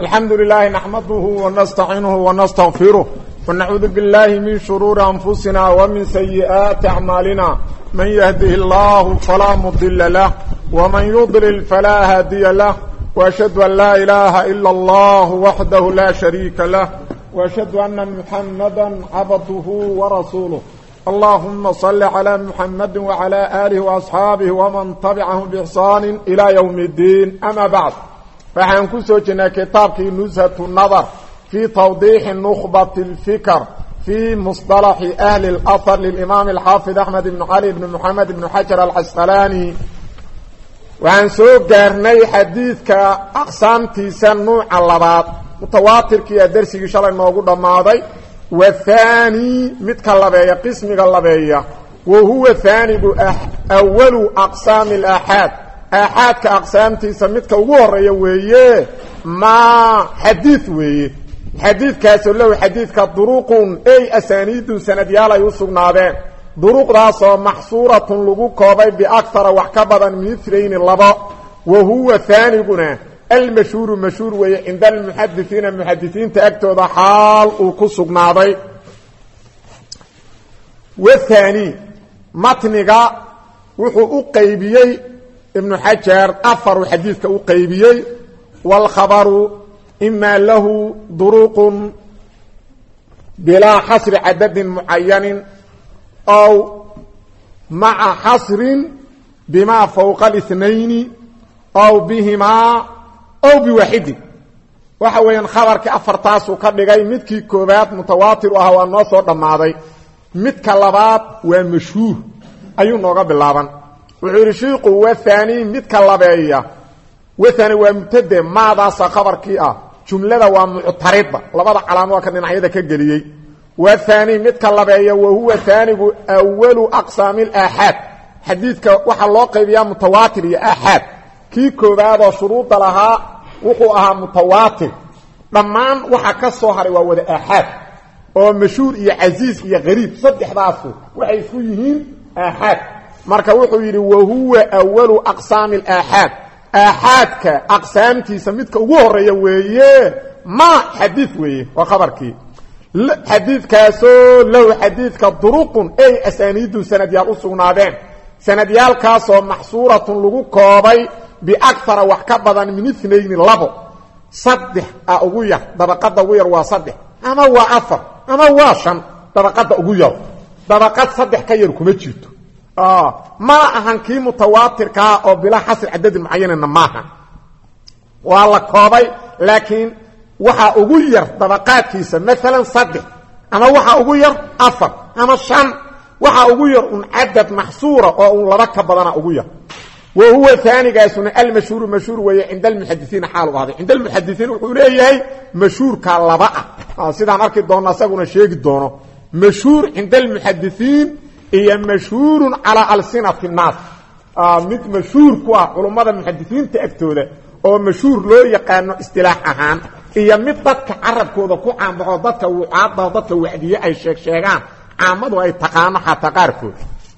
الحمد لله نحمده ونستعينه ونستغفره ونعوذ بالله من شرور أنفسنا ومن سيئات أعمالنا من يهده الله فلا مضل له ومن يضلل فلا هادي له وأشهد أن لا إله إلا الله وحده لا شريك له وأشهد أن محمدا عبده ورسوله اللهم صل على محمد وعلى آله وأصحابه ومن تبعهم بإحسان إلى يوم الدين أما بعد فحنكسو جنا كتابك نزهة النظر في توضيح نخبة الفكر في مصطلح أهل الأثر للإمام الحافظ أحمد بن علي بن محمد بن حجر العسقلاني وعنسو قرني حديثك أقسام تيسان نوع اللبات متواتر كي درسي شاء الله موجود ماضي والثاني متك اللبية قسمك اللبية وهو ثاني أول أقسام الآحاد آحاد كأقسام تسميتك وغوري ويه ما حديث ويه حديث كاسو له حديث كالضروق أي أسانيد سنديالا يوسف نابين ضروق راسه محصورة لغوكوبي بأكثر وحكبضا من اثنين اللباء وهو ثاني قنا المشهور مشهور ويه عند المحدثين تأكتو ذا حال وكسو نابي والثاني متنقى وحو أقيبيي ابن حجر أفر حديثك أقيبيي والخبر إما له ضروق بلا حصر عدد معين أو مع حصر بما فوق الاثنين أو بهما أو بواحد وحوين خبرك أفر تاسو كبغي متكي كوبات متواتر وهو النصر دماضي متك اللبات ومشهور أيو نوغا باللابان وعرشيق والثاني متك اللباية والثاني ومتد ماذا سخبرك جملة ومعترضة لبدا علامة كان عيدا كجليي والثاني متك اللباية وهو ثاني أول أقسام الآحاد حديثك وحا الله قيبيا متواتر يا آحاد كي كوبات وشروط لها وحوها متواتر ضمان وحا كالصهر وهو آحاد ومشهور يا عزيز يا غريب صدح راسه waxay ku yihiin ahad marka wuxuu yiri wahuwa awwalu aqsam al ahad ahadka aqsamtiisa midka ugu horeeya weeye ma hadith weeye wa khabarki hadithkaaso law hadithka duruqun ay asanidu sanadiyal usugnaadeen sanadiyalkaasoo mahsuuratun lagu koobay bi akthar wax ka badan min ithnayn labo saddex ugu yar dabaqada ugu yar waa saddex ama waa afar ama waa shan dabaqada ugu yar dabaqad saddex ka yar kuma jirto ma ahan kii mutawaatirka oo bila xasr cadad muayyan maaha waa la koobay laakiin waxa ugu yar dabaqadkiisa midalan saddex ama waxa ugu yar afar ama shan waxa ugu yar un cadad mahsuura oo laba ka badana ugu yar وهو ثاني قاسنا المشهور مشهور وهي عند المحدثين حاله هذا عند المحدثين وحوليه مشهور كاللباء سيدا نركي دونا اسغنا شيغي دونو مشهور عند المحدثين هي مشهور على ألسنة الناس مثل مشهور كوا علماء المحدثين تأكتوده او مشهور لو يقانو اصطلاح اهان هي مددك عربكودا كو عام ددك وعاده ددك وعديه اي sheegaan caamadu ay taqaan xataa qaarkood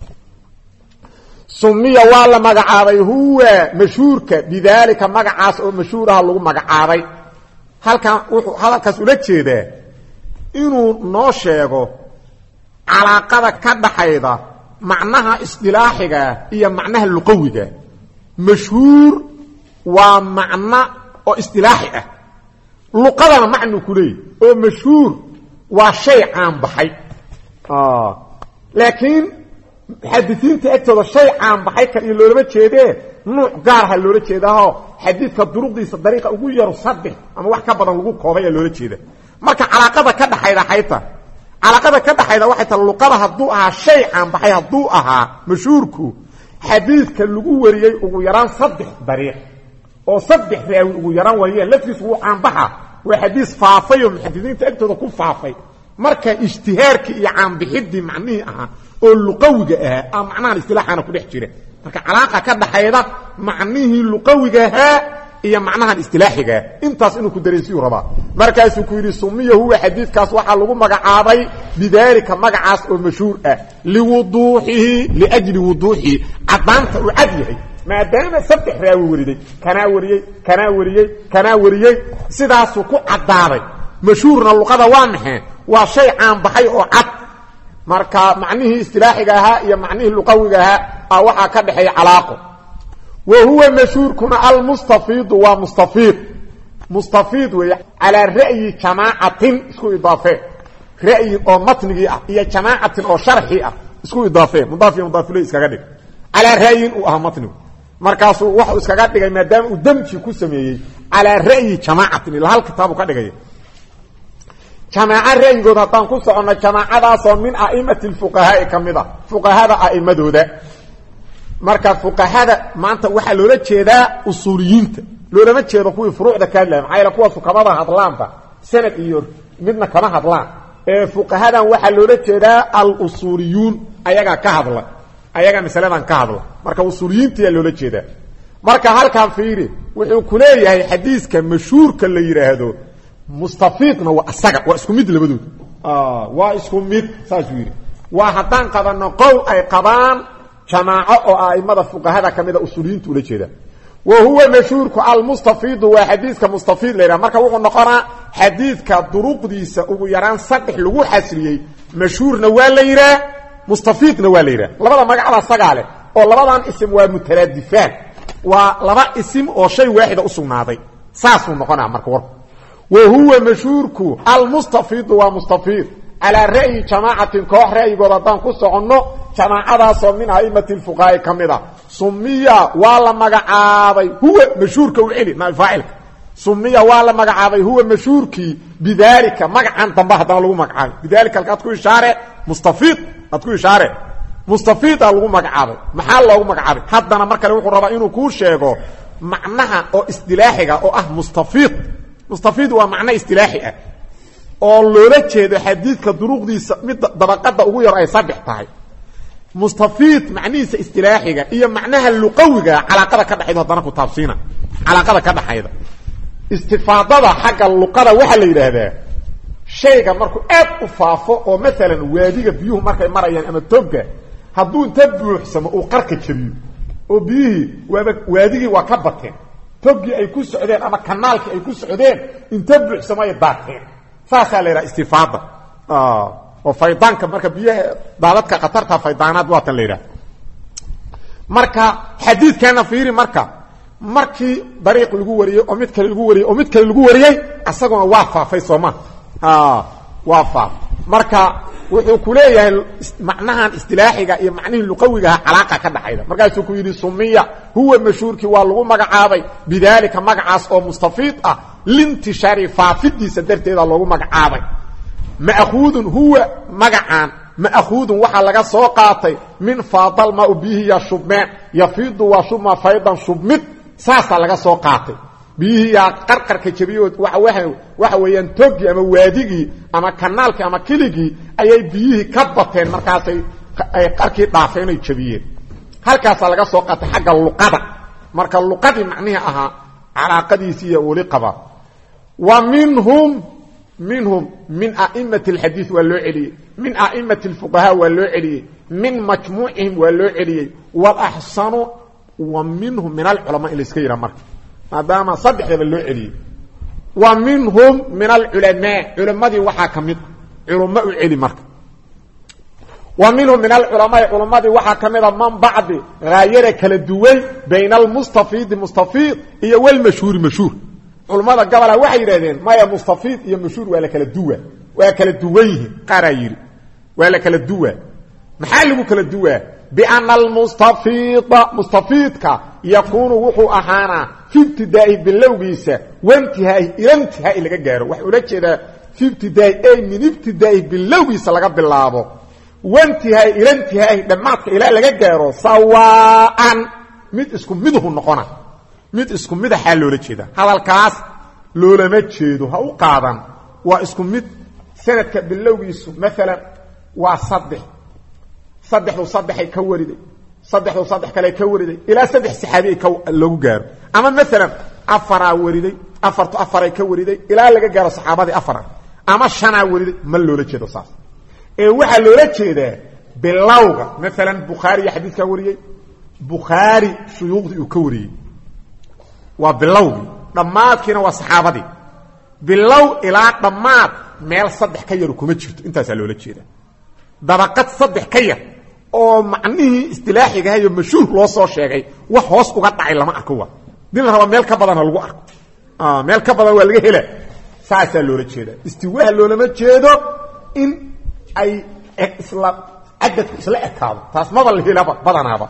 سمي والله مغعابي هو مشهورك بذلك مغعاس او مشهورها لو مغعابي halkaas ula jeeda inuu noo sheego alaaqada ka dhaxayda macnaha istilaaxiga iyo macnaha luqawiga mashhuur waa macna oo istilaaxi ah luqadana macnu kulay oo mashhuur waa shay caan baxay laakiin حديثين تأكتوا الشيء عام بحيك اللي لما تشيده نوع قارها اللي لما تشيده حديث كالدروق صدريقة أقول يرصده أما واحد كبضا لقوك قوبية اللي لما تشيده ماكا علاقة كده حيدا حيطة علاقة كده حيدا واحد اللقاءها الضوءها الشيء عام بحيها الضوءها مشهوركو حديث كاللقوه وريي أقول يران صدح بريق أو صدح ريوي أقول يران وريي لفس هو عام بحا وحديث فافي ومحديثين تأكتوا دكو فافي marka ijtihaarki iyo aan bixidi macnii aha oo luqawiga ah macnaha istilaaxana ku dhex jira marka alaaqa ka dhaxayda macnihi luqawiga ah iyo macnaha istilaaxiga intaas inuu ku dareesiyo raba markaas uu ku yiri sumiyo huwa xadiidkaas waxa lagu magacaabay bidaalika magacaas oo mashhuur ah liwuduuhihi liajli wuduuhi cadaanta uu cad yahay maadaama saddex raawi wariday kana wariyay sidaasuu ku cadaaday mashhuurna luqada waa maxay waa shay caan baxay oo cad marka macnihii istilaaxiga ahaa iyo macnihii luqawiga ahaa waxa ka dhaxay calaaqo wa huwa mashhuurkuna al-mustafid wa mustafid way ala ra'yi jama'atin isku idaafe ra'yi oo matnigi ah iyo jama'atin oo sharxi ah isku idaafe mudaaf iyo mudaaf ilayhi iskaga dhig ala ra'yin oo matnigu markaasuu wax iskaga dhigay maadaama uu damji ku sameeyay ala ra'yi jama'atin ila hal kitaabu ka dhigay jamaa'a ra'yigooda haddaan ku socono jamaacadaasoo min a'imati alfuqahaa kamida fuqahada a'imadooda marka fuqahada maanta waxaa loola jeedaa usuuliyiinta loolama jeedo kuwii furuucda ka hadlaya maxaa yeele kuwaasu kamada hadlaanba sanad iyo midna kama hadlaan ee fuqahadan waxaa loola jeedaa al-usuuliyuun ayagaa ka hadla ayagaa masaladan ka hadla marka usuuliyiintiyaa loola jeedaa marka halkan fiiri wuxuu ku leeyahay xadiiska mashhuurka la yidhaahdo mustafidna waa asaga waa isku mid labadood waa isku mid saas yiri waa haddaan qabano qowl ay qabaan jamaaco oo aimada fuqahada kamida usuuliyiinta ula jeeda wa huwa mashhuurku al-mustafid waa xadiiska mustafid leeyahay marka wuxuu noqonaa xadiiska duruqdiisa ugu yaraan saddex lagu xasriyay mashhuurna waa la yiraa mustafidna waa la yiraa labada magac sagaale oo labadan isim waa mutaraadifaan waa laba isim oo shay waaxid u sugnaaday saasuu noqonaa marka war وهو مشهورك المستفيد ومستفيد على رأي جماعة كوح رأي قردان كسعنه جماعة من أئمة الفقهاء كمدا سمية ولا مقعابي هو مشهورك وعلي ما فاعلك سمية ولا مقعابي هو مشهورك بذلك مقعان تنبه دانلو مقعان بذلك الكاتكو إشارة مستفيد أتكو إشارة مستفيد ألغو مقعابي محال لغو مقعابي حتى أنا مركا لوحو ربعينو كوشيغو معناها أو استلاحيغا أو مستفيد مستفيد waa macna istilaahi ah oo loola jeedo xadiidka duruqdiisa mid dabaqada ugu yar ay saddex tahay mustafid macnihiisa istilaahiga iyo macnaha luqawiga calaaqada ka dhaxayda hadana ku taabsiina calaaqada ka dhaxayda istifaadada xagga luqada waxa la yiraahdaa shayga markuu aad u faafo oo mesela waadiga biyuhu markay marayaan ama toga haduu inta buuxsamo oo qarka jabiyo oo biyi waadigi waa ka bateen togi ay ku socdeen ama kanaalki ay ku socdeen inta buuxsamay daaqeen saasa leeyahay istifaada oo faydaanka marka biyaha daadadka qatarta faydaanad waa tan leeyahay marka xadiidkana fiiri markii dariiq lagu wariyay oo mid kale lagu wariyay asaguna waa faafay Soomaa waa faaf marka wuxuu ku leeyahay macnahan istilaaxiga iyo macnaha luqawiga calaaqa ka dhaxayda markaasuu ku yiri sumiya huwa mashhuurki waa lagu magacaabay bidalika magacaas oo mustafid ah lintishari faafidisa darteeda lagu magacaabay ma'khudun huwa magacaan ma'khudun waxa laga soo qaatay min faadal ma bihi ya shubma yafidu wa shubma faydan shubmid saasa laga soo qaatay bihi ya qarqarka jabiyo waxa weeyaan togi ama waadigi ama kanaalki ama kiligi ayay biyihi ka bateen markaas ay qarkii dhaafeen ay jabiyeen halkaas laga soo qaatay xagga luqada marka luqadii macnaha aha calaaqadiisa iyo wali qaba wa minhum min a'immat alhadith wa lu'ali min a'immat alfuqaha wa lu'ali min majmu'ihim wa lu'ali wal ahsanu wa minhum min al-ulama ilayskayra marka maadaama saddexda loo celiyay wa minhum min al-ulama ulamadii waxa kamid ulama u celi marka wa minhum min al-ulama ulamadii waxa kamid man ba'di gaayira kala duway bayna al-mustafid iyo wal mashhur ulamada gabala waxay yiraahdeen maya mustafid iyo mashhur wala kala duwayeen qarayir wala kala duwa maxaa lagu kala duwaa بأن مستفيدك يكون وحو أحانا في ابتدائي باللوغيسة وانتهائي إلى انتهائي لغا جارو وحو لكذا في ابتدائي أي من ابتدائي باللوغيسة لغا باللابو وانتهائي إلى انتهائي دماتك إلى لغا جارو سواء ميت اسكم ميدهو النقونا ميت اسكم ميده حالو لكذا هذا الكاس لولا متشيدو هاو قادا واسكم ميد سنة باللوغيسة مثلا وصدح صدح ay ka wariday صدح kale ka wariday ila saddex saxaabi lagu gaaro ama mesela afara wariday afar ay ka wariday ila laga gaaro saxaabadii afar ama shana wariday ma loola jeedo saas ee waxa loola jeedaa bilawga mesela bukhari xadiiska wariyay bukhaari shuyuuqdii uu ka wariyey waa bilowgii dhammaadkiina waa saxaabadii bilow ilaa dhammaad meel saddex ka yaru kuma jirto intaasaa loola jeeda dabaqad saddex ka yar oo macnihii istilaaxiga ahayo mashhuur loo soo sheegay wax hoos uga dhacay lama arko waa dii la rabaa meel ka badan ha lagu arko meel ka badan waa laga hela saasaa loola jeeda istiwaaha loolama jeedo in ay isla cadadku isla ekaado taas maba la helaba badanaaba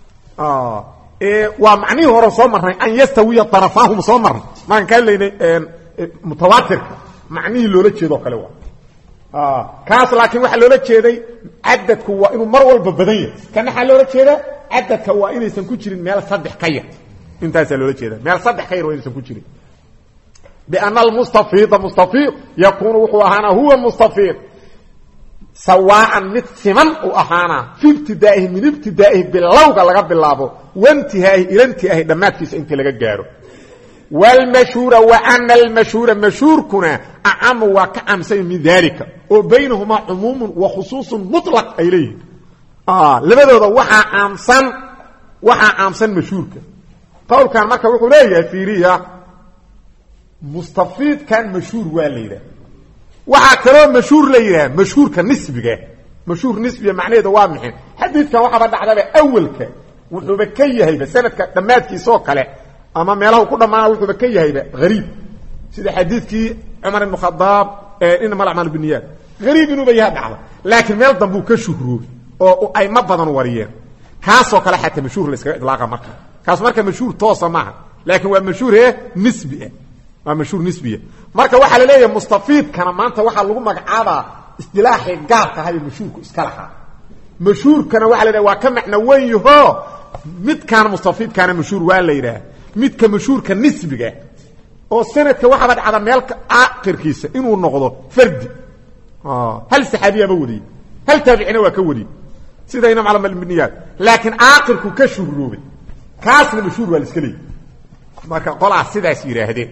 waa macnihii hore soo marnay an yastawiya طarafaahum soo marnay maan ka leynay mutawaatirka macnihii loola jeedo kale waa kaas laakiin waxa loola jeeday cadadku waa inuu mar walba badan yahay kana waxa loola jeedaa cadadka waa inaysan ku jirin meel saddex ka yar intaasaa loola jeedaa meel saddex ka yar waa inaysan ku jirin biana almustafiida mustafiid yakuunu wuxuu ahaanaa huwa mustafiid sawaan mid siman u ahaana fi ibtidaa'ihi min ibtidaa'ihi bilowga laga bilaabo waintihaa'ihi ila intihaa'ihi dhammaadkiisa intii laga gaaro walmashhuura wa ana almashhuura mashhuurkuna acamu waa ka camsay min dalika oo baynahumaa cumuumun wa khusuusun mutlaq ay leeyihin labadooda waxaa caamsan mashhuurka qowlkan marka wuxuu leeyahay fiiriya mustafiidkan mashhuur waa la yidhaha waxaa kaloo mashhuur la yidhaha mashhuurka nisbiga mashhuur nisbiga macnaheeda waa maxay xadiidkan waxaaba dhacdaba awalka wuxuuba ka yahayba sanadka dhammaadkiisaoo kale ama meelahu ku dhammaana wuxuuba ka yahayba hariib sida xadiidkii cumar ibn khadaab inama alacmaal binniyaat hariib inuuba yaha dhacda laakiin meel dambuu ka shuhroobay oo ayma badan wariyeen kaasoo kale xataa mashhuur la iskaga idlaaqa marka kaas marka mashhuur toosa maaha laakiin waa mashhuur nisbi ah waa mashhuur nisbiya marka waxaa la leeyahay mustafiidkana maanta waxaa lagu magacaabaa istilaaxii gaarka ahayo mashhuurku iska lahaa mashhuurkana waxa la yidhaha waa ka macno weyn yaho midkaan mustafiidkaana mashhuur waa la yidhaha midka mashhuurka nisbiga oo sanadka waxaaba dhacda meel aakhirkiisa inuu noqdo fardi hal saxaabiyaba wariyey hal taabicina waa ka wariyey sida inam calama albiniyaat laakiin aakhirku ka shuhroobay kaasna mashhuur waa la iska leeyahy marka qolaas sidaas yidhaahdeen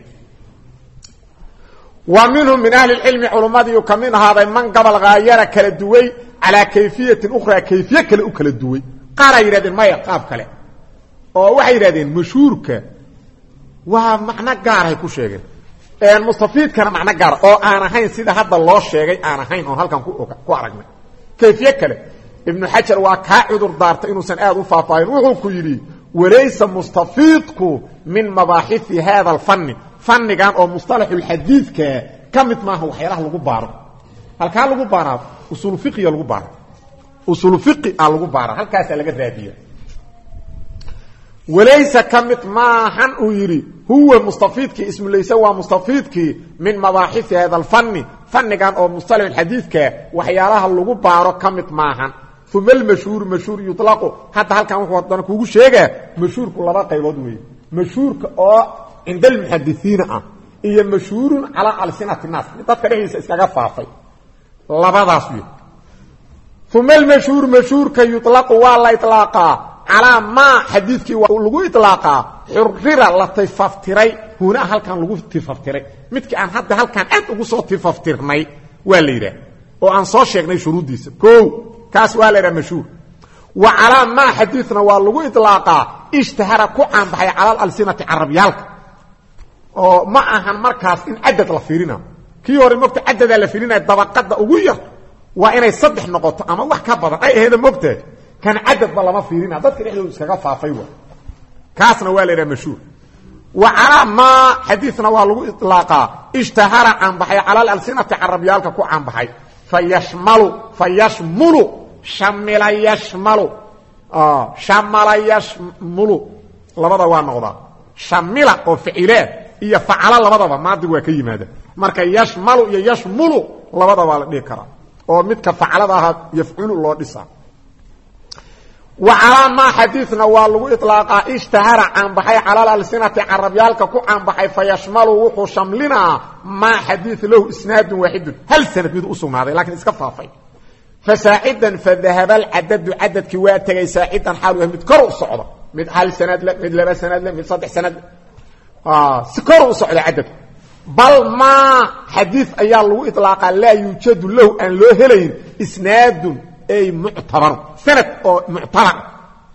wa minhum min ahli اcilmi culummadii ka mid ahaaday man gabal haayara kala duway calaa kayfiyatin ukhraa kayfiye kale u kala duway qaar ay yidhahdeen maya qaab kale oo waxay yidhahdeen mashhuurka waa macno gaarahay ku sheegeen mustafiidkana macno gaara oo aan ahayn sida hadda loo sheegay aan ahayn oon halkan ku aragnay kayfiye kale ibnu xajar waa kaa cudur daartay inuusan aad u faahfaahin wuxuu ku yidhi walaysa mustafiidku min mabaaxii hada alfanni fannigan oo musطalaxulxadiidka ka mid maaha waxyaalaha lagu baaro halkaa lagu baaraa usul fiqiya lagu baara usul fiqi a lagu baara halkaasaa laga raadiya walaysa ka mid maahan uu yidhi huwa mustafiidkii ismulayse waa mustafiidkii min mabaaxii hada alfanni fannigan oo musطalaxulxadiidka waxyaalaha lagu baaro ka mid maahan uma almashhuuru mashhuur yuطlaqu hadda halkan wuxuu haddana kuugu sheegaa mashhuurku laba qaybood weeye mashhuurka oo cinda almuxadisiina ah iyo mashhuurun calaa alsinati naas dadka dhexdiisa iskaga faafay labadaas wey uma almashhuur mashhuurka yuطlaqu waa la iطlaaqaa calaa maa xadiidkii waa lagu iطlaaqaa xurira la tifaftiray hunaa halkan lagu tifaftiray midkii aan hadda halkan aad ugu soo tifaftirnay waa la yidhaah oo aan soo sheegnay shuruuddiisa o kaas waa la yidhaha mashhuur wa calaa maa xadiidna waa lagu iطlaaqaa ishtahara ku caanbaxay cala alsinati carabyaalka oo ma ahan markaas in cadad la fiirina kii hore mogta cadadaa la fiirinaya dabaqada ugu yar waa inay saddex noqoto ama wax ka badan ay aheeda mogtahay kan cadadba lama fiirina dadka dhexdooda iskaga faafay wa kaasna waa la yidhaha mashhuur wa calaa maa xadiidna waa lagu iطlaaqaa ishtahara caanbaxay cala alsinati carabyaalka ku caanbaxay fayashmulu shamila yashmalu shamala yashmulu labada waa noqdaa shamila oo ficilaa iyo facala labadaba maadigu waa ka yimaada marka yashmalu iyo yashmulu labadaba la dhihi karaa oo midka facalada ahaa yafculu loo dhisaa wa calaa maa xadiidna waa lagu iطlaaqaa ishtahara caanbaxay cala alsinati carabyaalka ku caanbaxay fayashmalu wuxuu shamlinaa maa xadiid lahu isnaadun waaxidun hal sanad mid u sugnaaday lakiin iska faafay fasaacidan fadahaba alcadadu cadadkii waa tegay saacidan xaalu yahay mid kor u socdo mid hal sanad le mid laba sanad le mid saddex sanad si kor u socda cadadku bal maa xadiid ayaa lagu iطlaaqaa laa yuujadu lahu aan loo helayn isnaadun ay muctabaru sanad oo muctabar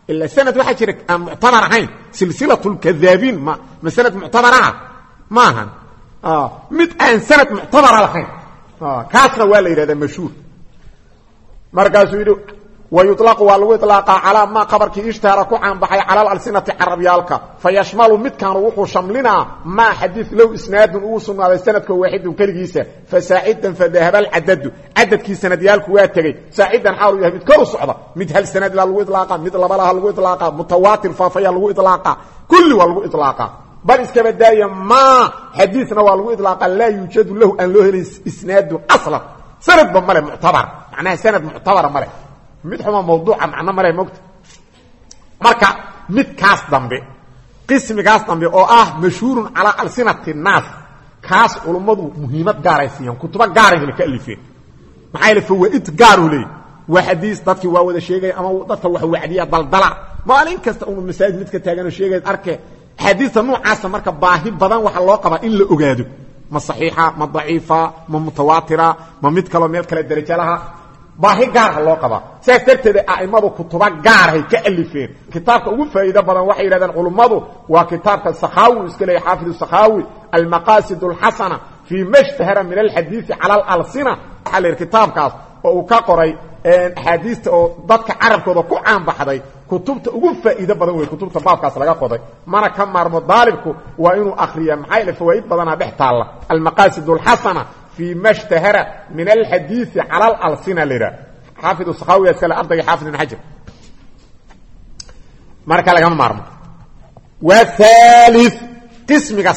إلا سند واحد شرك معتبر عين سلسلة الكذابين ما سند معتبرة ماهن مد أن سند معتبر على حين كاسنا ولا هذا مشهور مركز يدو ويطلق والو اطلاق على ما خبرك اشتهر عن بحي على الألسنة عربيالك فيشمل مد كان روحه شملنا ما حديث لو اسناد وصلنا على السند كواحد وكلجيسه فساعدا فذهب العدد عدد كي سنديالك واتغي ساعدا حاولوا يهمد كل صعبه مد هل سند لو اطلاق مد لبلها لو اطلاق متواتر فافيا لو اطلاق كل والو اطلاق بل اسكبدايه ما حديثنا والو اطلاق لا يوجد له ان له اسناد اصلا سند بمله معتبر معناها سند معتبر مله mid xuma mawduuca macna maray moogta marka mid kaas dambe qismigaas dambe oo ah mashhuurun ala alsinati nas kaas ulumadu muhiimad gaaraysiyan kutuba gaarayna ka alifeen maxay la fawaid gaar u leey wa hadis dadkii waa wada sheegay ama dadka wax wacdiya daldala maalin kasta uu masaajid mid ka taagan oo sheegay arke hadisa noocaas marka baahi badan waxa loo qaba in la ogaado ma saxiixa ma daciifa ma mutawaatira ma mid kale meel kale darajo laha baahi gaar loo qaba saasirteeda aimadu kutuba gaar ay ka alifeen kitaabka ugu faa'iido badan waxay yiraahdaan culimadu waa kitaabka sakhawi iska leeyahay xaafid sakhawi al-maqasid al-hasana fi mashtahara min al-hadith ala al-alsina xalir kitaabkaas oo uu ka qoray ahadiista oo dadka carabkooda ku caan baxday kutubta ugu faa'iido badan way kutubta baabkaas laga qoday mana ka maarmo daalibku waa inuu akhriyo maxay la faa'iid badan dhex taala al-maqasid al-hasana في ما اشتهر من الحديث على الألسنة لرا حافظ السخاوي يسأل أرضي حافظ بن حجر مركا لكم مرمى والثالث قسمك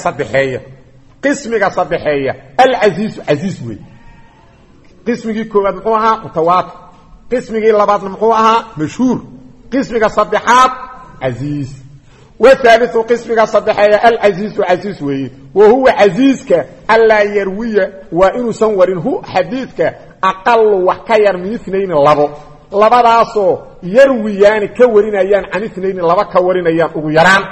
صدحية العزيز عزيز وي قسمك كوبات مقوها متواتر قسمك اللبات مقوها مشهور قسمك صدحات عزيز والثالث قسمك صدحية العزيز عزيز وي وهو عزيزك ألا يروي وإنه سنوره حديثك أقل وحكير من اثنين لبداسو يرويان كورين أيان عن اثنين لبا كورين أيان أغيران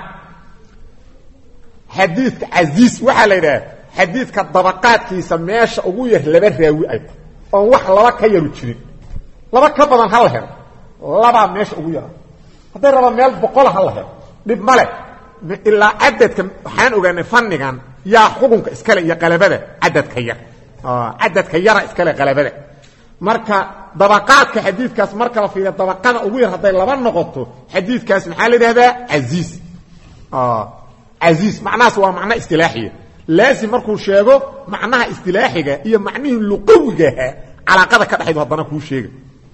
حديث عزيز وحالي حديثك الضبقات كي سمياش أغير لبا راوي أيضا وح لبا كيرو تشري لبا كبضان هالهر لبا ميش أغيران هذا ربا ميال بقول هالهر dhib male ila adadka waxaan ogaanay fannigan yaa xukunka iskale iyo qalabada adadka yara iskale qalabada marka dabaqaadka xadiidkaas marka la fiiriyo dabaqada ugu yar haday laba noqoto xadiidkaas maxaa la yiraahdaa aziz macnaas waa macna istilaaxiye laasim markuu sheego macnaha istilaaxiga iyo macnihi luqawiga علاقه كدحيد hadana ku sheega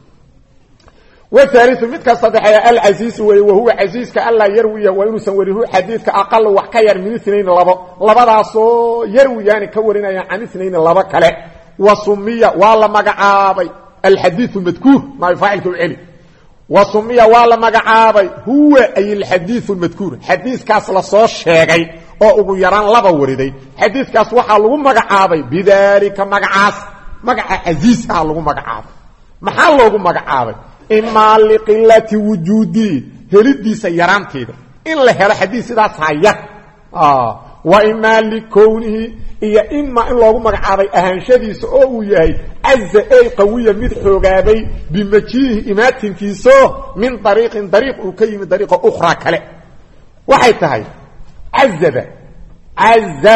وثالث متك صدحيا العزيز وهو عزيز كألا يروي وإنه سنوره حديث كأقل وحكير من اثنين لبضاسو يروي يعني كورنا عن اثنين لبا كله وسمية والله مقعابي الحديث المذكور ما يفعلك العلم وسمية والله مقعابي هو أي الحديث المذكور حديث كاس لصوص شيغي oo ugu yaraan laba wariday xadiiskaas waxa lagu magacaabay bidaalika magaca aziz ah lagu magacaabay maxaa loogu magacaabay imma liqillati wujudi helidiisa yaraanteeda in la helo xadiis sidaas haya wa imma likownihi iyo imma in loogu magacaabay ahaanshadiisa oo uu yahay azza ay qawiya mid xoogaaday bimajihi imaatinkiiso min dariiqin uu ka yimid dariiqa ukhra kale waxay tahay عزب عز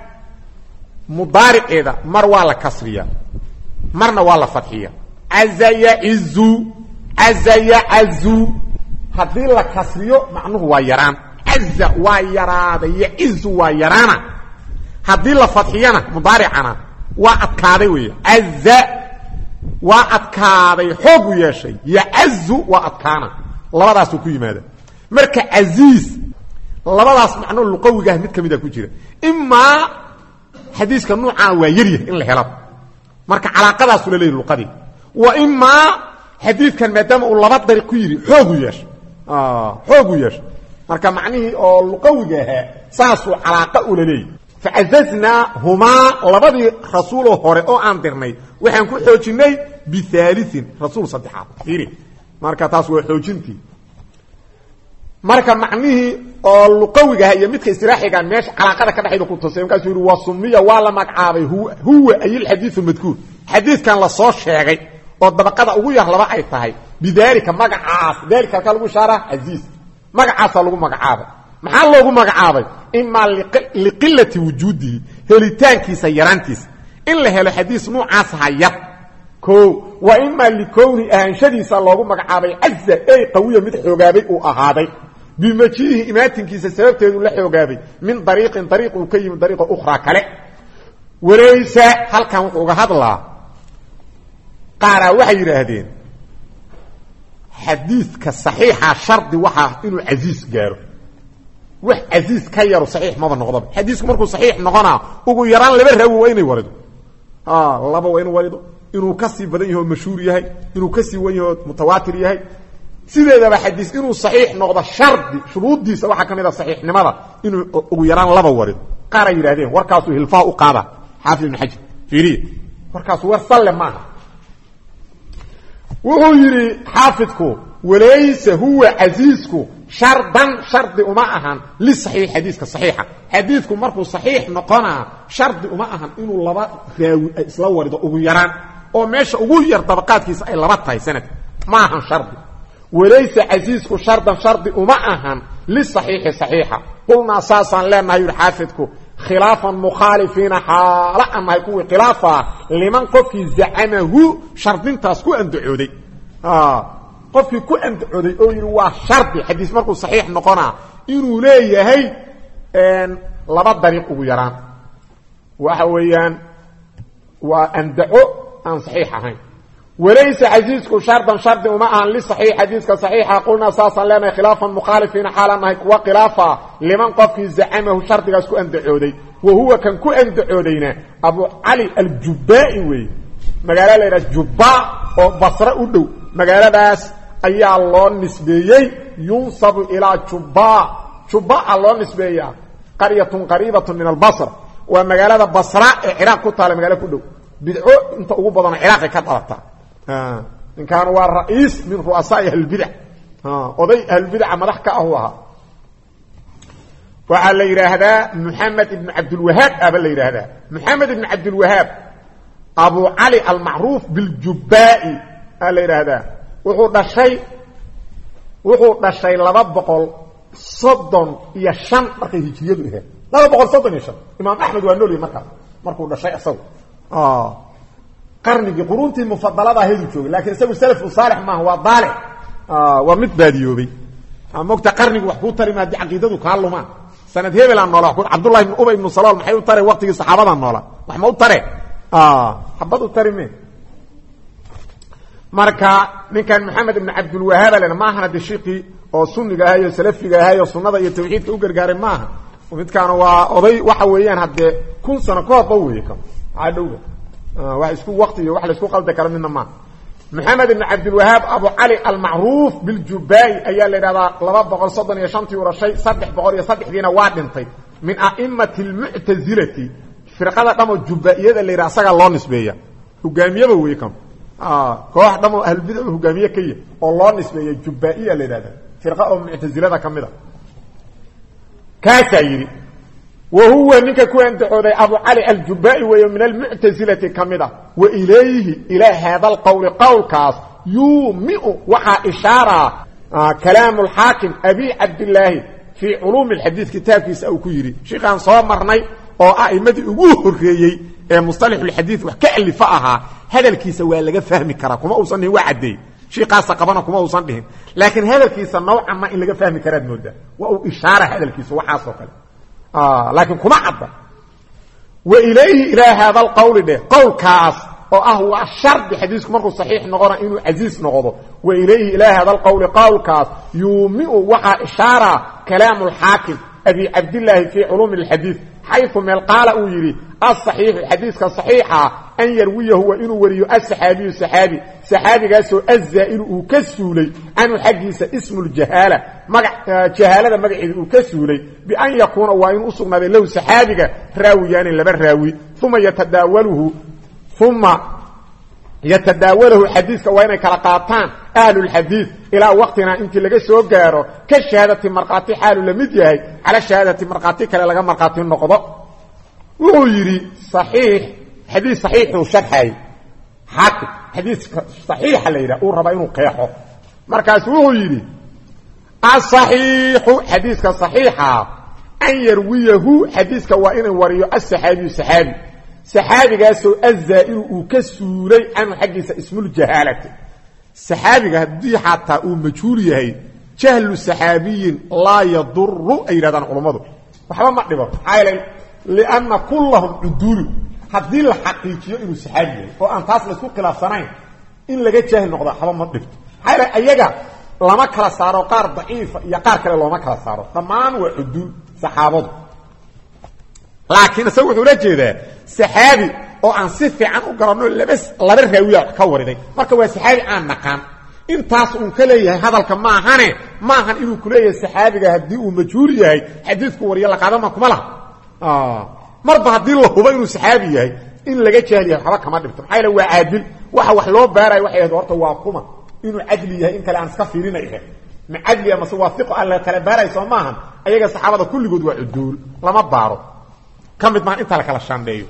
مضارع إذا مر ولا كسرية مرنا ولا فتحية عز يعز عز يعز هذه لا كسرية معنوه ويران عز ويران يعز ويرانا هذه لا فتحية مضارعنا وأتكاري عز وأتكاري حب يا شيء يعز وأتكانا الله راسه كوي ماذا مركز عزيز labadaas macno luqawiga mid kamid ah ku jira imma xadiiska nooca waa yariye in la helo marka calaaqadaas uu leeyahay luqadi wa imma xadiiskan maadaama uu laba dariiq ku yiri xoogu yeesh marka macnihi oo luqawiga ah saas uu calaaqa u leeyahay fa'azazna huma labadii rasuul hore oo aan dirnay waxaan ku xoojinay bi thalithin rasuul saddexaad fiiri marka taas waa xoojintii marka macnihi oo luqawiga iyo midka istiraaxiga meesh calaaqada ka dhaxaydo ku tusay markaas uu wasumiya wala magacaabay huwa ay hadith madkuur hadithkan la soo sheegay oo dabaqada ugu yar laba ay tahay bidalika magacaas dalika ka lagu shara aziz magacaas lagu magacaabay maxaa loogu magacaabay imma liqillati wujudi helitaankiisa yarantiisa in la helo xadiis noocaas hayab ko wa imma likowni aanshadiisa loogu magacaabay azza ay qawiya mid xoogaabay uu ahaaday bimajihi imaatinkiisa sababteedu la xoogaabay min dariiqin dariiq uu ka yimid dariiqa ukhra kale walaysa halkan wuxuu uga hadlaa qaara waxay yiraahdeen xadiiska saxiixa shardi waxa inuu aziz gaaro wax aziz ka yaro saxiix ma noqdo xadiisku markuu saxiix noqona ugu yaraan laba rawi waa inay warido laba waa inuu warido inuu ka sii badan yahay mashhuur yahay inuu ka sii wan yahay mutawaatir yahay sideedaba xadiis inuu saxiix noqdo shardi shuruudiisa waxa kamid ah saxiixnimada inuu ugu yaraan laba warido qaar ay yiraahdeen warkaas uu hilfaa u qaada xaafid ibn xajar fiiriye warkaas war salle maaha wuxuu yiri xaafidku walaysa huwa azizku shardan shardi uma ahan li sahih xadiiska saxiixa xadiisku markuu saxiix noqona shardi uma ahan inuu laba raawi isla warido ugu yaraan oo meesha ugu yar dabaqaadkiisa ay laba tahay sanad ma ahan shardi walaysa azizku shardan shardi uma ahan li sahih saxiixa qulna asasan lana yur xaafidku خلافا مخالفين حالا أما يكون خلافا لمن قفك زعمه شرطين تاسكو أندعودي قفك كو أندعودي أو يروا شرطي حديث مركو صحيح نقنا إنو ليه هي لبا طريق ويران وحويان وأندعو أن صحيحة وليس عزيزك شرطا شرط وما أن لصحيح حديثك صحيحة قلنا أساسا لنا خلافا مخالفين حالا ما يكون خلافا لمن قف زعمه شرطك اسكو أندعودي وهو كان كو أندعودينا أبو علي الجبائي مقالة لنا الجباء وبصرة أدو مقالة داس أي الله النسبيي ينصب إلى جباء الله النسبيي قرية قريبة من البصر ومقالة بصرة عراق كتالة مقالة كدو بدعو انت أقول عراقي كتالة إن كان هو الرئيس من رؤساء البدع وضي البدع مدحك أهوها وعلى يراهدا محمد بن عبد الوهاب أبا يراهدا محمد بن عبد الوهاب أبو علي المعروف بالجبائي أبا يراهدا وحو الشيء لبقل صدن يشن مركي هجيده لبقل صدن يشن إمام أحمد وأنولي مركو الشيء أصول قرني قرونتي المفضله هذه جوج لكن سوي سلف وصالح ما هو ضالع ومتباديوبي موقت قرني وحكو تري ما دي عقيدته كالما سند هبل ان نولا عبد الله بن ابي بن سلول ما تري وقت الصحابه نولا ما تري حبطوا تري مين marka ninkan maxamed ibn abdul wahhab lana ma ahna dishiqi oo sunniga ahayo salafiga ahayo sunnada iyo tawxiidka u gargaaray maaha midkaan waa oday waxa weeyaan hadde 1000 sano ka hor weeykan adowga واسكو وقت wax la isku qalda kara midna ma محمد بن عبد الوهاب ابو علي المعروف بالجبائي ايا ليرادا 235 ورشي 303 waa dhintay من ائمه المعتزله فرقه دم الجبائيه اللي راسها لو نسبيا hogaamiyada weeykan koox dam ahl bid'ah hogaamiye kay oo loo nisbeeyay jubaiya leedaada firqa oo mu'tazilada kamida kaasayiri وهو نك كنت عودي أبو علي الجبائي ومن المعتزلة كمده وإليه إلى هذا القول قول كاس يومئ وحا إشارة كلام الحاكم أبي عبد الله في علوم الحديث كتاب يسأو كيري شيخان صامرني أو أئمة أبوه الرئيي مصطلح الحديث وكأل فأها هذا الكيس هو اللي فهمي كراكم أوصنه وعدي شيخ سقبنكم أوصنه لكن هذا الكيس نوعا ما اللي فهمي كراد مدة وأو إشارة هذا الكيس وحاصل لكن كما عبر وإليه إلى هذا القول ده قول كاس وهو الشرط حديثكم مركو صحيح نغرى إنه عزيز نغضه وإليه إلى هذا القول قول كاس يومئ وحا إشارة كلام الحاكم أبي عبد الله في علوم الحديث حيث من قال أويري الصحيح الحديث كالصحيحة أن يرويه هو إنه وريو السحابي سحابي قاسو الزائل أكسولي أنه حديث اسم الجهالة جهالة مقعد أكسولي بأن يكون وإن أصغنا له سحابي راويان لبر راوي ثم يتداوله الحديث وين كرقاتان أهل الحديث إلى وقتنا انت لغا سو غارو كشهادة مرقاتي حال لمديهي على شهادة مرقاتي كلا لغا مرقاتي النقضة ويري صحيح حديث صحيح وشرحي حاكم حديث صحيح ليرا وربا انه قيحو markaas wuxuu yidhi asaxiixu xadiiska saxiixa an yarwiyahu xadiiska waa inuu wariyo asaxaabiyu saxaabi saxaabigaasoo azaa'iru uu ka suulay canhu xaggiisa ismuljahaalati saxaabiga haddii xataa uu majhuul yahay jahlu saxaabiyin laa yaduru ay yidhahdaan culammadu waxba ma dhibo maxaa yeelay lianna kullahum cuduulu haddii la xaqiijiyo inuu saxaabi yahay oo aan taas laysku khilaafsanayn in laga jaahil noqdo waxba ma dhibto maxaa yeelay ayaga lama kala saaro qaar daciifa iyo qaar kale looma kala saaro dhammaan waa cuduul saxaabadu laakiin isagu wuxuu la jeedaa saxaabi oo aan si fiican u garanno laba raawiya ka wariday marka waa saxaabi aan naqaan intaas uu ka leeyahay hadalka maahan inuu ku leeyahay saxaabiga haddii uu majhuul yahay xadiidku wariyo la qaadama kuma laha marba haddii la hubo inuu saxaabi yahay in laga jaahil yahay waxba kama dhibto maxaa yeele waa caadil waxa wax loo baarayo waxay ahayd horta waa kuma inuu cadli yahay in kale aan iska fiirinayha ma cadli ama se waafiqo aan la kala baarayo soo maahan ayaga saxaabada kulligood waa cuduul lama baaro ka mid maahan inta la kala shaandheeyo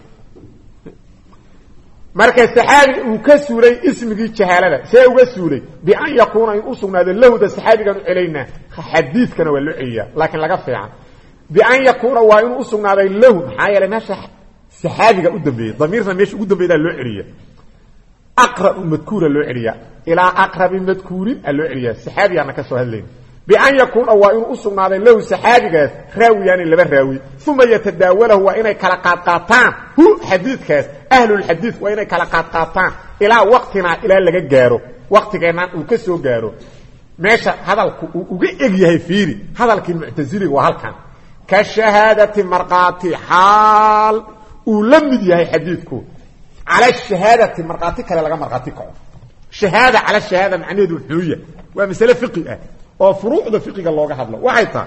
marka saxaabi uu ka suulay ismigii jahaalada see uga suulay bian yakuuna in u sugnaado lahda saxaabigan u celaynaa xadiidkana waa loo celiyaa laakiin laga fiican bian yakuuna waa inuu u sugnaaday lahu maxaa yeelay meesha saxaabiga u dambeeyey damiirna meesha ugu dambeeydaa loo celiya aqrabu madkuura loo celiyaa ilaa aqrabi madkuurin a loo celiyaa saxaabigaana ka soo hadlayna bian yakuuna waa inuu u sugnaaday lahu saxaabigaas raawiyaani laba raawi uma yatadaawalahu waa inay kala qaadqaataan hu xadiidkaas ahlulxadiid waa inay kala qaadqaataan ilaa waqtinaa ilaa laga gaaro waqtigeennan uu ka soo gaaro meesha hadalku uu uga eg yahay fiiri hadalkii muctasiliga waa halkan ka shahaadati markhaati xaal uu la mid yahay xadiidku cala shahaadati markhaati kale laga markhaati kaco shahaada cala shahaada macnaheedu wuxuu yahay waa masale fiqi ah oo furuucda fiqiga looga hadlo waxay tahay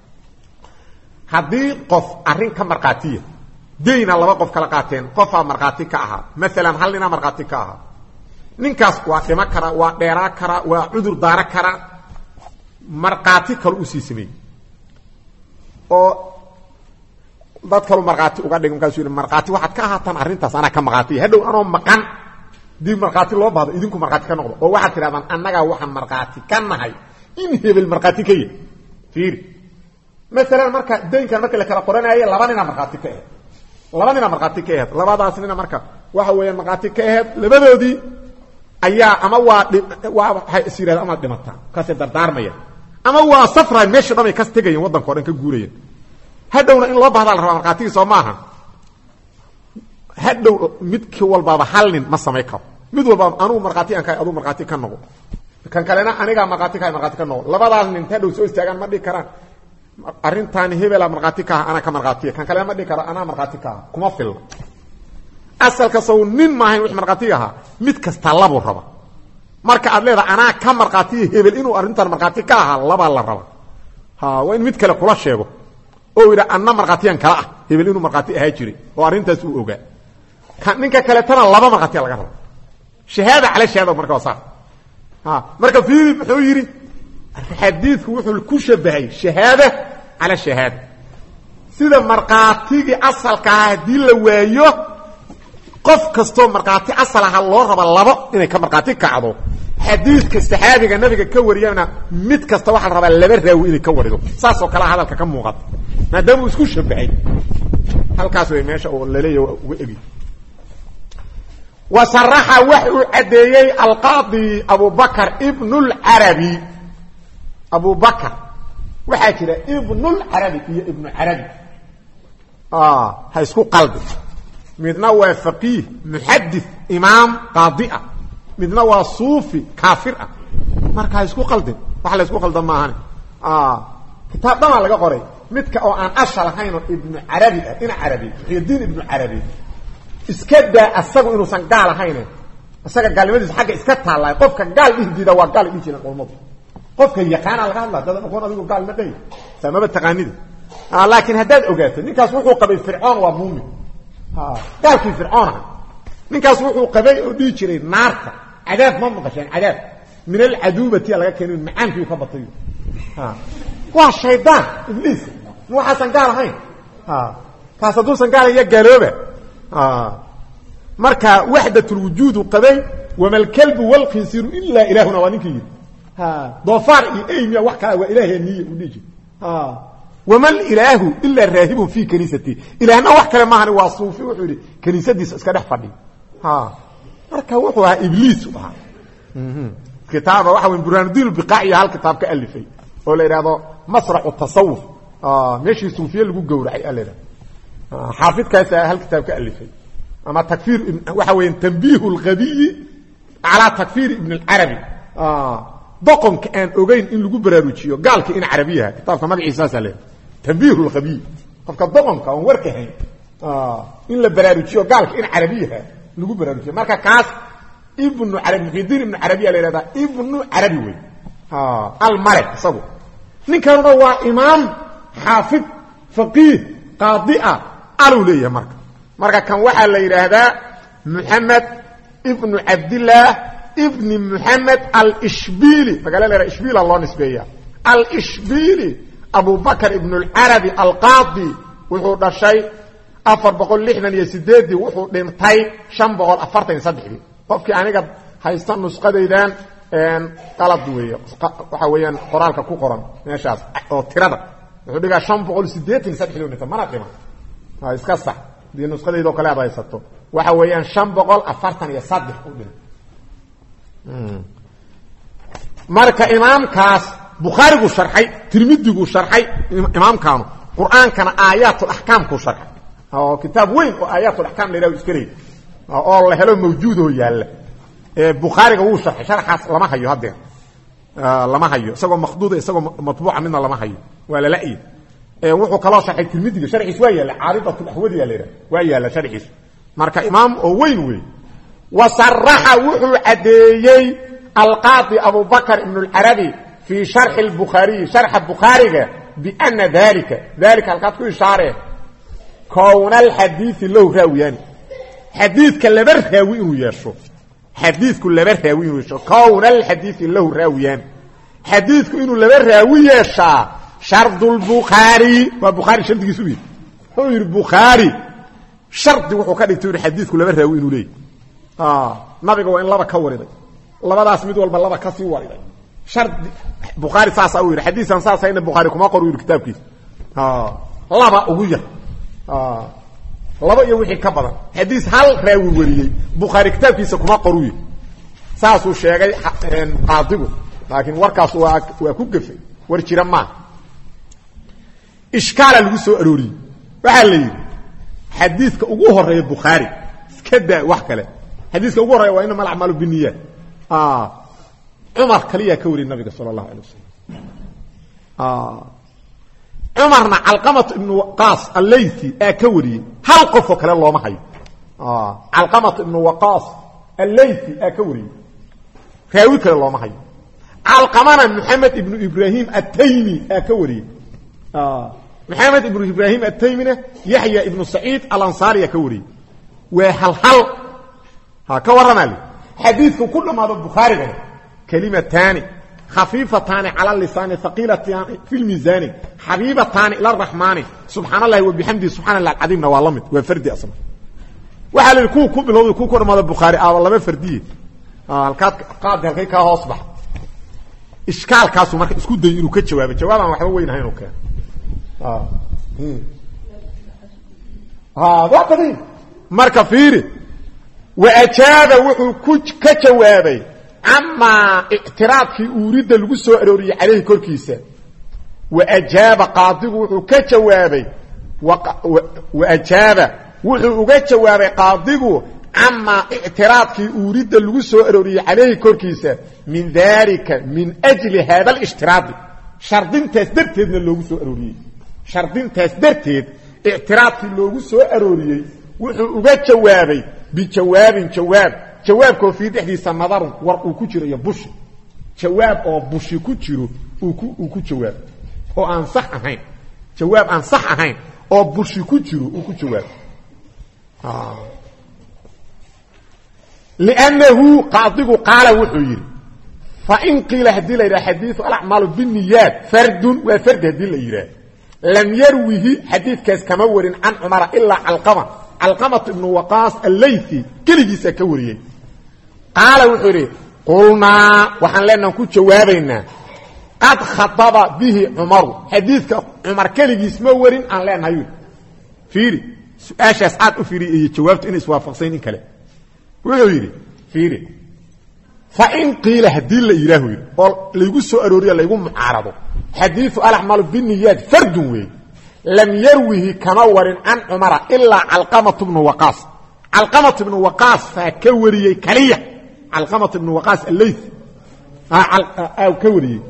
haddii qof arrin ka markhaatiya dayna laba qof kala qaateen qofaa markhaati ka ahaa maalan hal ninaa markhaati ka ahaa ninkaas waa dhimo karaa waa dheeraa karaa waa cudur daaro karaa markhaati kale u sii sameeyey oo dad kalu markhaati uga dhig markaasuu yidhi markhaati waxaad ka ahaataan arrintaas anaa ka markhaatiya hadhow anoo maqan dii markhaati loo baahdo idinku markhaati ka noqdo oo waxaad tidhahdaan annagaa waxaan markhaati ka nahay in hebel markhaati ka yahy fiiri maalan marka daynkan marka la kala qoranaaye laba ninaa markhaati ka aheyd labadaas nina marka waxa weeyaan markhaati ka aheyd labadoodii ayaa ama waa waxay is yidhahdeen amaad dhimataa kaasay dardaarmayaan ama waa safray meesha dhan ay kas tegayeen waddanka o dhan ka guurayeen hadhowna in loo bahdaa la rabaa markhaatigii soo maaha hadhow midkii walbaaba hal nin ma samayn karo mid walbaaba anugu markhaati aan kahay aduu markhaati ka noqo kan kalena anigaa markhaati kahay markhaati ka noqo labadaas nin hadhow soo istaagaan ma dhihi karaan arrintaani hebelaa markhaati ka aha anaa ka markhaatiya kan kalena ma dhihi karo anaa markhaati ka aha kuma filna asalka sow nin maahayn wix markhaatiga ahaa mid kasta labuu raba marka aad leedaha anaa ka markhaatiya hebel inuu arrintan markhaati ka ahaa labaa la raba waa in mid kale kula sheego oo yidha anna markhaatiyan kala ah hebel inuu markhaati ahaa jiray oo arrintaas uu ogaa ninka kaletana laba markhaatiya laga raba shahaada cala shahaada marka waa saar marka fiiri muxuu yidhi xadiidku wuxuu ku shabahay shahaada cala shahaada sida markhaatigii asalka ah haddii la waayo qof kastoo markhaati asal aha loo raba labo inay ka markhaati kacdo xadiidka saxaabiga nabiga ka wariyana mid kasta waxaa la rabaa laba raawi inay ka warido saasoo kalea hadalka ka muuqata maadaama uu isku shabahay halkaas way meesha oo laleeyahy uga egi wa saraxa wax uu caddeeyey alqaadi abubakr ibnulcarabi abubakr waxaa jira ibnulcarabi iyo ibnu carabi ha isku qalbi midna waa faqiih muxadis imaam qaadi ah midna waa suufi kaafir ah marka ha isku qaldin wax la isku qaldan maahan kitaab dhamaa laga qoray midka oo aan ashal ahaynoo ibnu carabi ah ina carabi diin ibnu carabi iska daa asagu inuusan gaal ahayne isaga gaalnimadiisa xagga iska taallay qofka gaal dhihi diida waa gaal dhihi jiran qolmadu qofka yaqaana laga hadlaa dad aqoon adigu gaal ma dhahay samaba taqaanida laakiin haddaad ogaato ninkaas wuxuu qabay fircoon waa muumin gaalkii fircoon ah ninkaas wuxuu qabay oo dhihi jiray naarta cadaab ma maqasheen cadaab min alcaduubati laga keenay macaankii ka batay waa shaydaan ibliis waxaasan gaal ahayn kaas hadduusan gaal iyo gaalooba marka waxdatul wujuud qabay wama alkalbu walkhinsiru illa ilahuna waa ninkii doofaar iyo eymiya wax kale waa ilaahaniye u dhiji wamal ilaahu illa raahibun fi kaniisati ilaahna wax kale maahan waa suufi wuxuu yiri kaniisadiisa iska dhex fadhi marka wuxuu ahaa ibliis u ahaa kitaaba waxa weyn burhanuddin biqaa'i hal kitaab ka alifay oo la yiraahdo masra'u tasawuf meeshii suufiye lagu gowracay aleeda xaafidkaas hal kitaab ka alifay ama takfir waxa weyn tanbihul ghabiy ala takfir ibn al-arabi doqonka aan ogeyn in lagu baraarujiyo gaalka in carabiyaha kitaabka magaciisa salee tanbihul ghabiy qofka doqonka oo warka hayn in la baraarujiyo gaalka in carabiyaha lagu baraarujiyo marka kaas ibn arabi muhidir ibn arabiya leeyahay ibn arabi way al-malik sabu ninkan waa imaam xaafid faqih qaadi'a alu leeyahay marka kan waxa la yiraahdaa muhammad ibn abdullah ibn muhammad al-ishbili magala la ishbili allah nisbeeya al-ishbili abu bakr ibn al-arabi al-qadi wuxuu dhashay 468 wuxuu dhintay 543 qofkii aniga haysta nusqadaydan qalad weeyo waxa weeyaan qoraalka ku qoran meeshaas oo tirada wuxuu dhigaa 583 mana qima iska sax di nusqadaydo kale aad haysato waxa weeyaan 543 u dhin marka imaamkaas bukharigu sharxay tirmidigu sharxay imaamkaanu quraankana aayatul ahkaam ku sharxay oo kitaab weyn oo aayatul ahkaam leeyahay iskari oo la helo mawjuud oo yaala bukhariga uu sharxay sharxaas lama hayo hadda lama hayo isagoo maqduud isagoo matbuuca midna lama hayo wala la'yi wuxuu kala sharxay tirmidiga sharxiis waa yaala caaridatul ahwadi leeyahay waa yaala sharxiis marka imaam oo weyn weey وصرح وحو عديي القاضي أبو بكر ابن العربي في شرح البخاري شرح البخاري بأن ذلك القاضي إشاره كون الحديث له راويان حديث كل بر راوي يشو حديث كل بر راوي يشو كون الحديث له راويان حديث إنه لبر راوي يشا شرط البخاري وبخاري شرط يسوي هو البخاري شرط وحو كان يتوري حديث كل بر راوي إنه ليه nabiga waa in laba ka wariday labadaas mid walba laba ka sii wariday shart bukhari saas oo yiri xadiisan saas ayna bukhari kuma qoru kitaabkiisa laba ugu yar laba iyo wixii ka badan xadiis hal raawi wariyay bukhari kitaabkiisa kuma qoru saas uu sheegay qaadigu laakiin warkaas waa ku gafay war jira ma iskaala lagu soo arooriyay waxa la yiri xadiiska ugu horeeyay bukhari iska daa wax kale حديث ugu horeeyo waa inama al-a'malu binniyat Umar kaliya ka wari nabiga sallallahu alayhi wasallam Umarna Alqamah ibn Waqas al-Laythi ka wari hal qof oo kale looma hayo Alqamah ibn Waqas al-Laythi ka wari raawi kale looma hayo Alqamana Muhammad ibn Ibrahim at-Taymi ka wari Muhammad ibn Ibrahim at-Taymi Yahya ibn Sa'id al-Ansari ka wari wa hal كورنا حديث كل ما البخاري كلمتان خفيفتان على اللسان ثقيلتان في الميزان حبيبتان الى الرحمن سبحان الله وبحمده سبحان الله العظيم والله وفردي اصلا وحال الكو بلو كو كورما البخاري والله ما فردي قاد halkay ka hoos bax iskaalkaas marka isku day inuu ka jawaabo jawaaban waxa weyn hayno ka waqti marka fiiri وأجاب وحو كجوابي عما اعتراضك أريد لغسو أروري عليه كوركيسا وأجاب قاضيه وحو كجوابي وأجاب وحو كجوابي قاضيه عما اعتراضك أريد لغسو أروري عليه كوركيسا من ذلك من أجل هذا الاشتراط شرطين تسدرتين لغسو أروري شرطين تسدرتين اعتراضك لغسو أروري وحو كجوابي بجواب جواب كو في دحديس نظر ورق ku jiro bush jawaab oo bush ku jiro uu ku jawaab oo aan sax ahayn jawaab aan sax ahayn oo bush ku jiro uu ku jawaab لانه قاضي قال وحير فان قيل هدي الى حديث الاعمال بالنيات فرد وفرد هدي الى لم يروه حديث كاس كما ورين عن عمر الا علقمة ابن وقاص الليثي كلجيس كوريه قال وحري qulnaa waxaan leenahay ku jawaabaynaa qad khataba bihi umaru xadiidka umar kaligiis ma warin aan leenahay fiiri su'aashaas aad u fiiri iyo jawaabtu inay iswaafaqsayn in kale wuxuu yiri fiiri fa in qila hadii la ilaahu yiri oo lagu soo arooriyo lagu mucaarado xadiithu al-ahmal bin niyad fardun way lam yarwihi kama warin an umara illa alqamah ibn waqas alqamah ibn waqas fa ka wariyay kaliya alqamah ibn waqas al-layth ka wariyay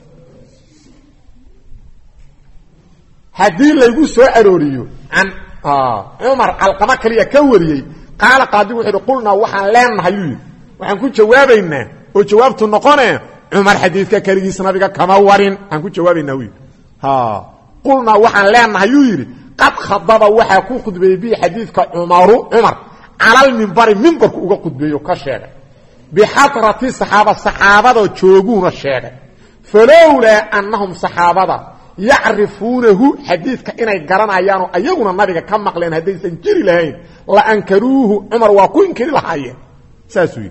hadii lagu soo arooriyo an umar alqamah kaliya ka wariyay qaala qaadi wuxuu qulna waxaan leenahay waxaan ku jawaabaynaa oo jawaabtu noqonay umar xadiidka kaligiis nabiga kama warin aan ku jawaabaynaa qulna waxaan leenahay yiri qad khadaba waxa ku khudbeeyay bi xadiidka umar ala minbarku uga khudbeeyo ka sheegay bi hadrati saxaabada jooguna sheegay falawla annahum saxaabada yacrifuunahu xadiidka inay garanayaan oo ayaguna nabiga ka maqleen hadaysan jiri lahayn la ankaruuhu umar waa ku inkiri lahaayeen saasuu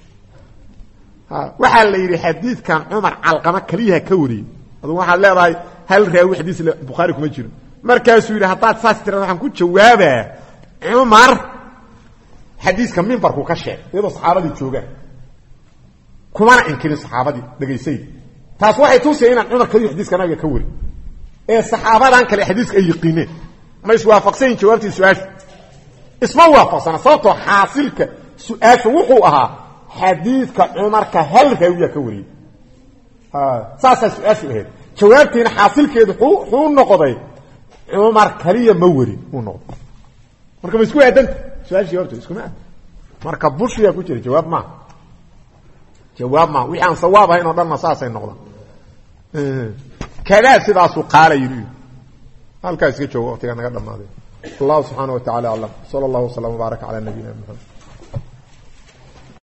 waxa la yiri xadiidkan umar alqama kaliya ka wariyay adoo waxa leedahay hal raawi xadiis bukhari kuma jiro markaas uu yiri hadaad saas tirada waxaan ku jawaabaa umar xadiiska minbarku ka sheeg iyadoo saxaabadii joogaan kuma inkirin saxaabadii dhageysay taas waxay tusayeen umar kaliya xadiiska nabiga ka wariyay ee saxaabadan kale xadiiska ay yaqiineen ma iswaafaqsan jawaabtii su'aasha isma waafaqsana sababtoo xaasilka su'aasha wuxuu ahaa xadiidka umarka hal raawiya ka wariyay saasa su'aashu ahayd jawaabtiina xaasilkeedu wuxuu noqday umar kaliya ma warin uu noqday marka ma isku aadan su'aashii horta isku ma marka bushiya ku jira jawaab ma wixii aan sawaab ahayn oo dhan saasay noqdaan كذا سداسو قال يري halka iska joogo waqtiga naga dhamaaday Allah subhanahu wa ta'ala alam sallallahu alayhi wa sallam wa baraka ala nabiyina Muhammad